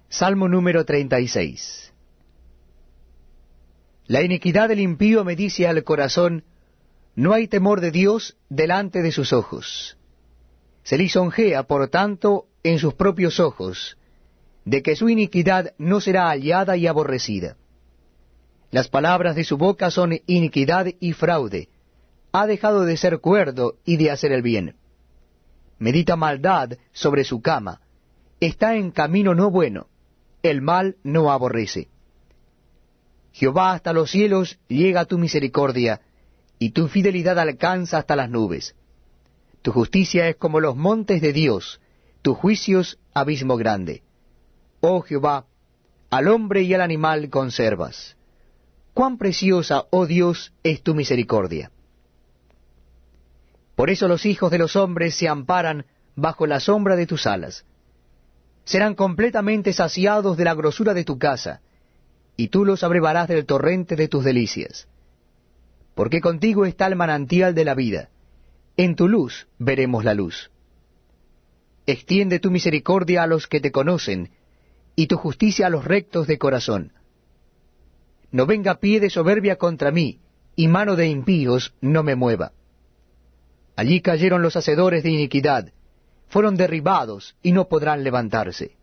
Salmo número 36. La iniquidad del impío me dice al corazón: no hay temor de Dios delante de sus ojos. Se lisonjea, por tanto, en sus propios ojos, de que su iniquidad no será hallada y aborrecida. Las palabras de su boca son iniquidad y fraude. Ha dejado de ser cuerdo y de hacer el bien. Medita maldad sobre su cama. Está en camino no bueno. El mal no aborrece. Jehová, hasta los cielos llega tu misericordia, y tu fidelidad alcanza hasta las nubes. Tu justicia es como los montes de Dios, tus juicios abismo grande. Oh Jehová, al hombre y al animal conservas. Cuán preciosa, oh Dios, es tu misericordia. Por eso los hijos de los hombres se amparan bajo la sombra de tus alas. Serán completamente saciados de la grosura de tu casa, y tú los abrevarás del torrente de tus delicias. Porque contigo está el manantial de la vida, en tu luz veremos la luz. Extiende tu misericordia a los que te conocen, y tu justicia a los rectos de corazón. No venga pie de soberbia contra mí, y mano de impíos no me mueva. Allí cayeron los hacedores de iniquidad, fueron derribados y no podrán levantarse.